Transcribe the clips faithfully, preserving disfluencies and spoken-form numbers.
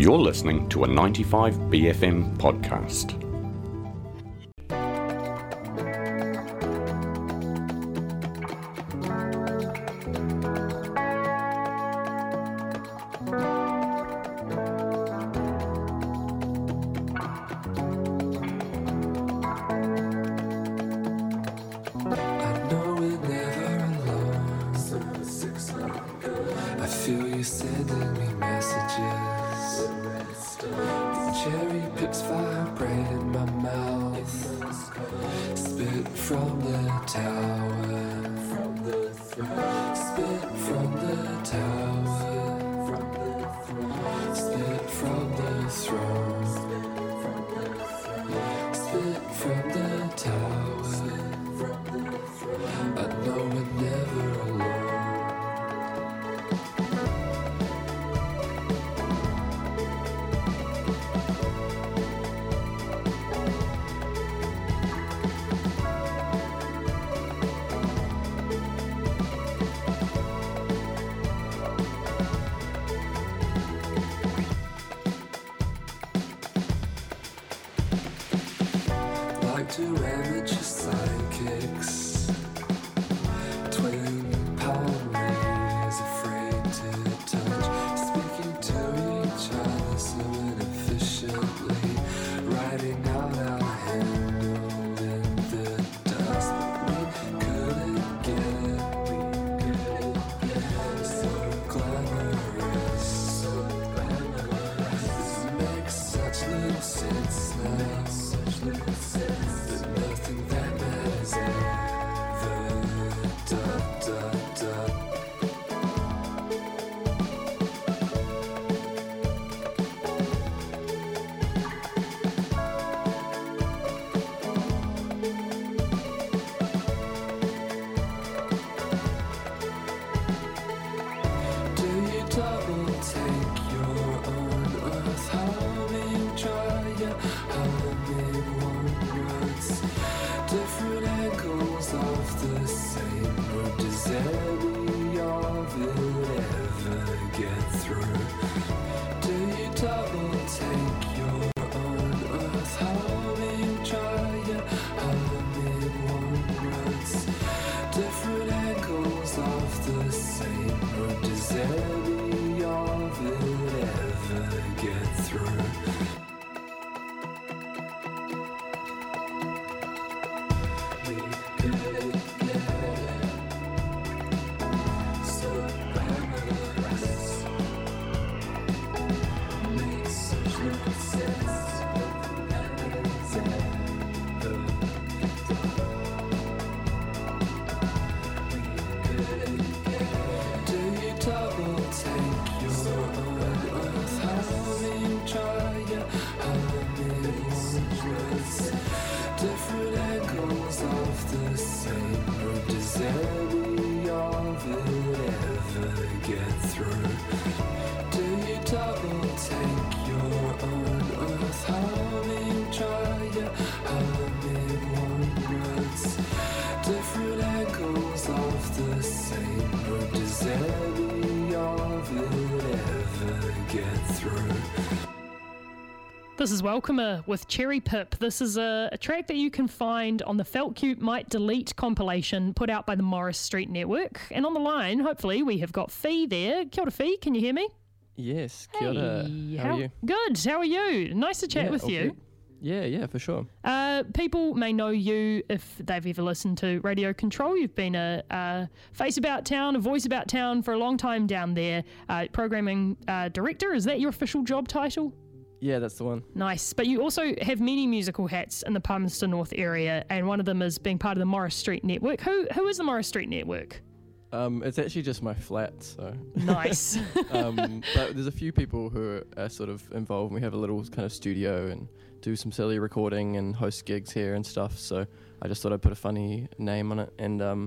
You're listening to a ninety-five B F M podcast. This is Welcomer with Cherry Pip. This is a, a track that you can find on the Felt Cute Might Delete compilation put out by the Morris Street Network. And on the line, hopefully, we have got Fee there. Kia ora, Fee, can you hear me? Yes, kia ora. Hey, how, how are you? Good, how are you? Nice to chat yeah, with okay. you. Yeah, yeah, for sure. Uh, people may know you if they've ever listened to Radio Control. You've been a, a face about town, a voice about town for a long time down there. Uh, programming uh, director, is that your official job title? Yeah, that's the one. Nice. But you also have many musical hats in the Palmerston North area, and one of them is being part of the Morris Street Network. Who Who is the Morris Street Network? Um, it's actually just my flat, so... Nice. um, but there's a few people who are sort of involved. We have a little kind of studio and do some silly recording and host gigs here and stuff, so I just thought I'd put a funny name on it. And um,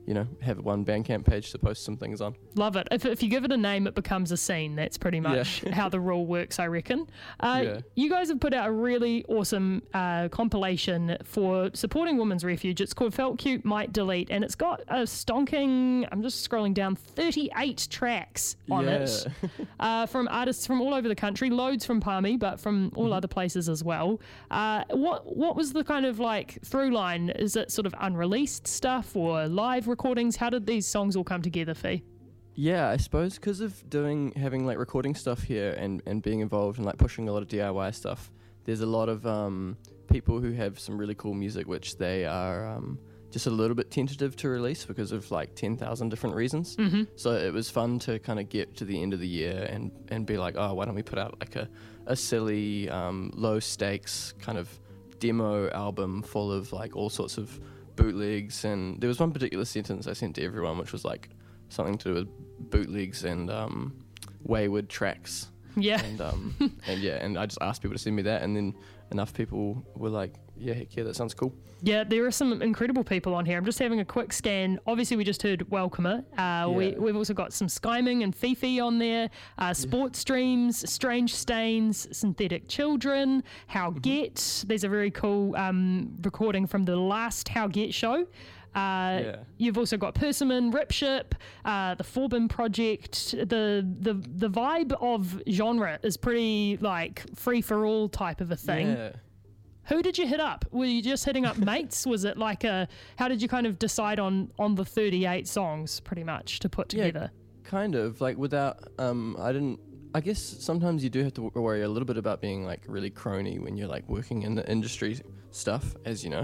you know, have one Bandcamp page to post some things on. Love it. If, if you give it a name, it becomes a scene. That's pretty much Yeah. how the rule works, I reckon. Uh, Yeah. You guys have put out a really awesome uh, compilation for supporting Women's Refuge. It's called Felt Cute Might Delete, and it's got a stonking, I'm just scrolling down, thirty-eight tracks on Yeah. it uh, from artists from all over the country, loads from Palmy, but from all Mm-hmm. other places as well. Uh, what, what was the kind of like through line? Is it sort of unreleased stuff or live recordings? How did these songs all come together, Fee? Yeah, I suppose because of doing having like recording stuff here and, and being involved in like pushing a lot of D I Y stuff, there's a lot of um, people who have some really cool music which they are um, just a little bit tentative to release because of like ten thousand different reasons. Mm-hmm. So it was fun to kind of get to the end of the year and, and be like, oh, why don't we put out like a, a silly, um, low stakes kind of demo album full of like all sorts of bootlegs. And there was one particular sentence I sent to everyone which was like something to do with bootlegs and um, wayward tracks. Yeah. And um, and yeah, and I just asked people to send me that, and then enough people were like, yeah, heck yeah, that sounds cool. Yeah, there are some incredible people on here. I'm just having a quick scan. Obviously, we just heard Welcomer. Uh, we, Yeah. we've also got some Skyming and Fifi on there, uh, Sports Streams, Strange Stains, Synthetic Children, How Get. There's a very cool um, recording from the last How Get show. Uh, Yeah. You've also got Persimmon, Ripship, uh, the Forbin Project. The the the vibe of genre is pretty like free for all type of a thing. Yeah. Who did you hit up? Were you just hitting up mates? Was it like a? How did you kind of decide on on the thirty-eight songs, pretty much, to put Yeah. together? Kind of like without um I didn't I guess sometimes you do have to w- worry a little bit about being like really crony when you're like working in the industry stuff, as you know.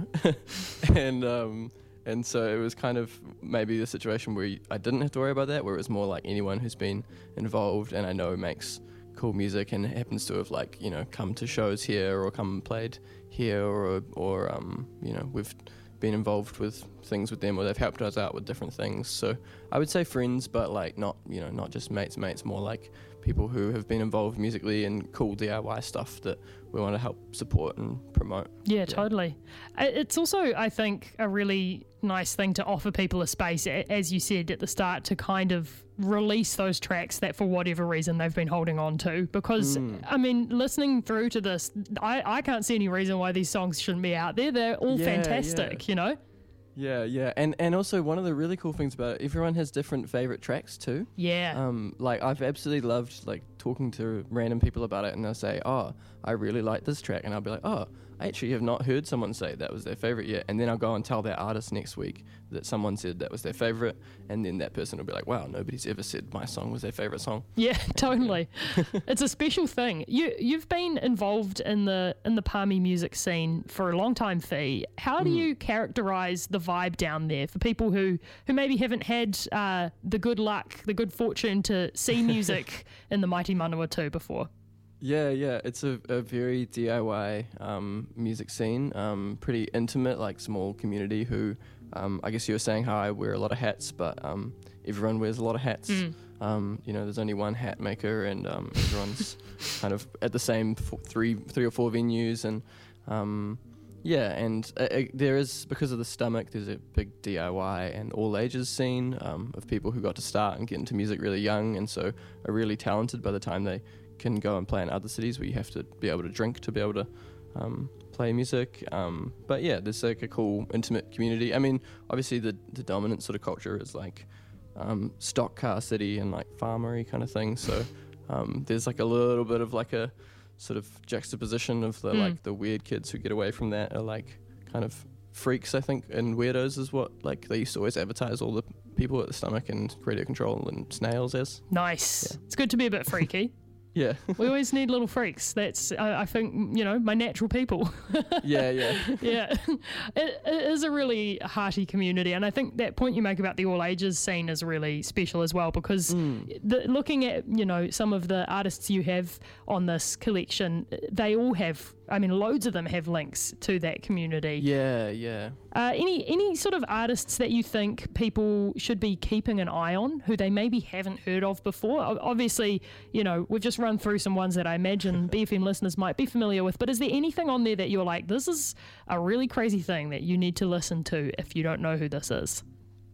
and um and so it was kind of maybe the situation where you, I didn't have to worry about that, where it was more like anyone who's been involved and I know makes cool music and happens to have like, you know, come to shows here or come and played here or or um you know, we've been involved with things with them or they've helped us out with different things. So I would say friends, but like not, you know, not just mates mates, more like people who have been involved musically in cool D I Y stuff that we want to help support and promote. Yeah, totally. I- It's also, I think, a really nice thing to offer people a space, a- as you said at the start, to kind of release those tracks that for whatever reason they've been holding on to. Because, I mean, listening through to this, I, I can't see any reason why these songs shouldn't be out there. They're all Yeah, fantastic, yeah. you know? Yeah, yeah. And and also one of the really cool things about it, everyone has different favorite tracks too. Yeah. Um, like I've absolutely loved like talking to random people about it, and they'll say, "Oh, I really like this track," and I'll be like, "Oh, I actually have not heard someone say that was their favorite yet." And then I'll go and tell that artist next week that someone said that was their favorite, and then that person will be like, "Wow, nobody's ever said my song was their favorite song." Yeah, totally. It's a special thing. You you've been involved in the in the Palmy music scene for a long time, Fee. How do you characterize the vibe down there for people who who maybe haven't had uh, the good luck, the good fortune to see music in the mighty Manawatu before? Yeah, yeah, it's a, a very D I Y um, music scene, um, pretty intimate, like small community who, um, I guess you were saying how I wear a lot of hats, but um, everyone wears a lot of hats. Mm. Um, you know, there's only one hat maker and um, everyone's kind of at the same f- three three or four venues. And um, yeah, and uh, uh, there is, because of the stomach, there's a big D I Y and all ages scene um, of people who got to start and get into music really young and so are really talented by the time they can go and play in other cities where you have to be able to drink to be able to um, play music. Um, but yeah, there's like a cool, intimate community. I mean, obviously the, the dominant sort of culture is like um, stock car city and like farmery kind of thing. So um, there's like a little bit of like a sort of juxtaposition of the Mm. like the weird kids who get away from that are like kind of freaks, I think, and weirdos is what like they used to always advertise all the people at the Stomach and Radio Control and Snails as. Nice. Yeah. It's good to be a bit freaky. Yeah. We always need little freaks. That's, I, I think, you know, my natural people. yeah, yeah. Yeah, it, it is a really hearty community, and I think that point you make about the all ages scene is really special as well, because Mm. the, looking at, you know, some of the artists you have on this collection, they all have, I mean, loads of them have links to that community. Yeah, yeah. Uh, any any sort of artists that you think people should be keeping an eye on, who they maybe haven't heard of before? O- Obviously, you know, we've just run through some ones that I imagine B F M listeners might be familiar with, but is there anything on there that you're like, this is a really crazy thing that you need to listen to if you don't know who this is?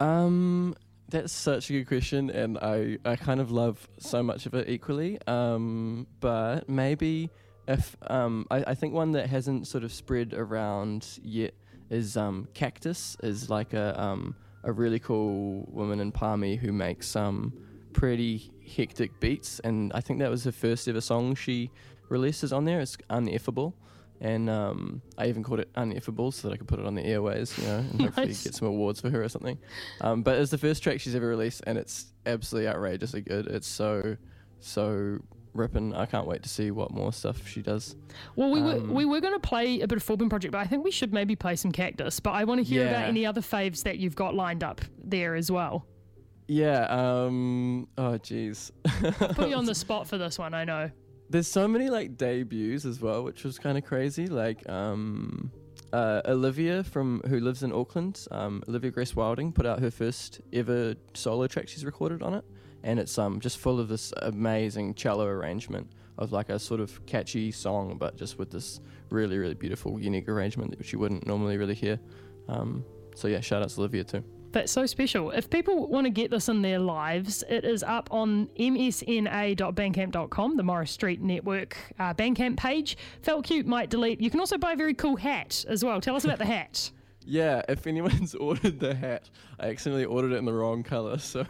Um, that's such a good question, and I, I kind of love so much of it equally. Um, but maybe if um, I, I think one that hasn't sort of spread around yet is um, Cactus is like a um a really cool woman in Palmy who makes some pretty hectic beats, and I think that was her first ever song she releases on there. It's Uneffable. And um, I even called it Uneffable so that I could put it on the airways, you know, and hopefully Nice. get some awards for her or something. Um, but it's the first track she's ever released, and it's absolutely outrageously good. It's so, so ripping. I can't wait to see what more stuff she does. Well, we Um, were we were going to play a bit of Forbin Project, but I think we should maybe play some Cactus. But I want to hear Yeah. about any other faves that you've got lined up there as well. Yeah. Um, oh, jeez. Put you on the spot for this one, I know. There's so many like debuts as well, which was kind of crazy. Like um, uh, Olivia from who lives in Auckland, um, Olivia Grace Wilding put out her first ever solo track she's recorded on it, and it's um just full of this amazing cello arrangement of like a sort of catchy song, but just with this really really beautiful unique arrangement that you wouldn't normally really hear. Um, so yeah, shout out to Olivia too. That's so special. If people want to get this in their lives, it is up on m s n a dot bandcamp dot com, the Morris Street Network uh, Bandcamp page. Felt cute, might delete. You can also buy a very cool hat as well. Tell us about the hat. Yeah, if anyone's ordered the hat, I accidentally ordered it in the wrong color, so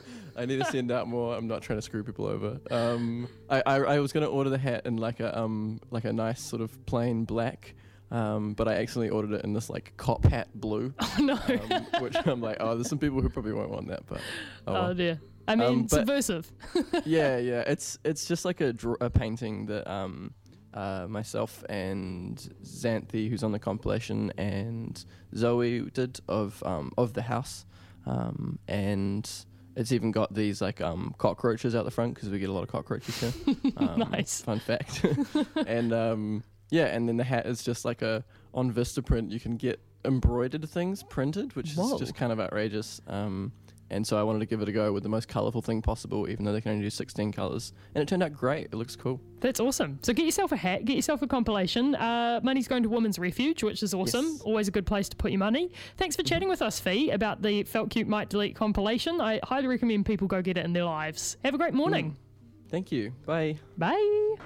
I need to send out more. I'm not trying to screw people over. Um, I, I I was gonna order the hat in like a um like a nice sort of plain black, um, but I accidentally ordered it in this like cop hat blue. Oh no. um, which I'm like, oh, there's some people who probably won't want that, but oh, well. Oh dear. I mean, Um, but- subversive. yeah, yeah. It's it's just like a, dr- a painting that um, uh, myself and Xanthi, who's on the compilation, and Zoe did of um, of the house, um, and it's even got these like um, cockroaches out the front because we get a lot of cockroaches here. Um, Nice. Fun fact. And um, yeah, and then the hat is just like a on Vistaprint you can get embroidered things printed, which Whoa. is just kind of outrageous. Um, And so I wanted to give it a go with the most colourful thing possible, even though they can only do sixteen colours. And it turned out great. It looks cool. That's awesome. So get yourself a hat, get yourself a compilation. Uh, money's going to Women's Refuge, which is awesome. Yes. Always a good place to put your money. Thanks for chatting with us, Fee, about the Felt Cute Might Delete compilation. I highly recommend people go get it in their lives. Have a great morning. Thank you. Bye. Bye.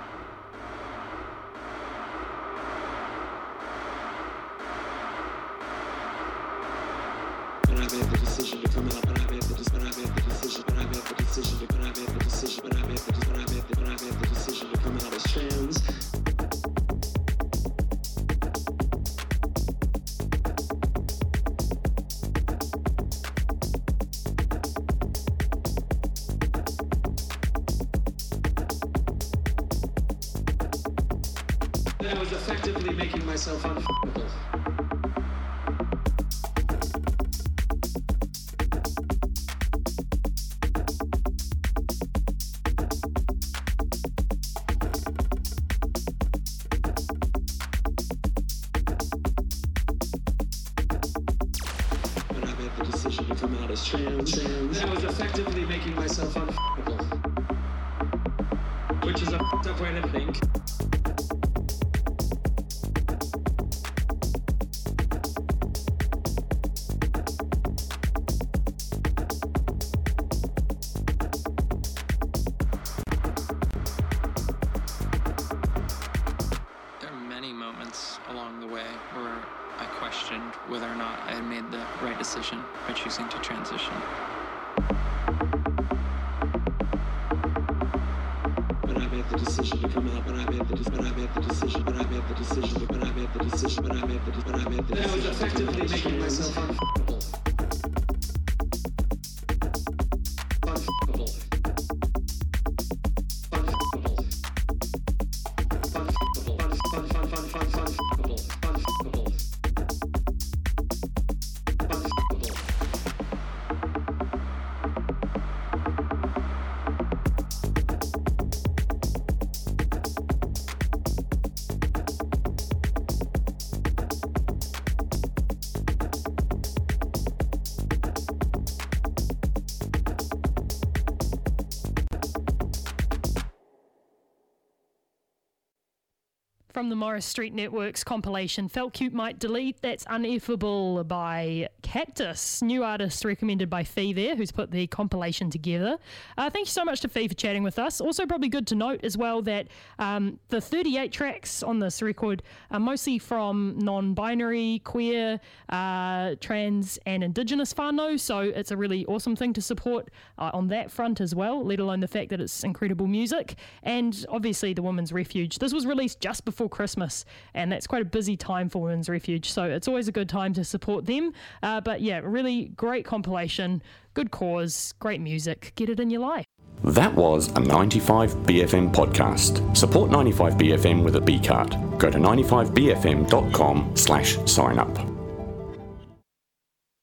But I made the decision to come out. But I made the decision. But I made the decision. But I made the decision. But I made the decision. But I made the decision. But I made the. But I made the decision to come out as trans. That I was effectively making myself unfuckable. But I made the decision to come out as trans. trans. That I was effectively making myself unfuckable. Which is a fucked up way to think. There are many moments along the way where I questioned whether or not I had made the right decision by choosing to transition. But I made the decision to come out. But I made the decision. But I made the decision. But I made the decision. But I made the decision. But I made the. But I made the. That I was effectively making myself unfuckable. Unfuckable. Unfuckable. Unfuckable. Unfun fun fun fun funfuckable. Unfuckable. Unfuckable. From the Morris Street Network's compilation, Felt Cute Might Delete, that's Uneffable by Cactus. New artist recommended by Fee there, who's put the compilation together. Uh, thank you so much to Fee for chatting with us. Also probably good to note as well that um, the thirty-eight tracks on this record are mostly from non-binary, queer, uh, trans and Indigenous whānau, so it's a really awesome thing to support uh, on that front as well, let alone the fact that it's incredible music. And obviously the Women's Refuge. This was released just before Christmas, and that's quite a busy time for Women's Refuge, so it's always a good time to support them. Uh, but yeah, really great compilation, good cause, great music. Get it in your life. That was a ninety-five B F M podcast. Support ninety-five B F M with a B card. Go to ninety-five B F M dot com slash sign up.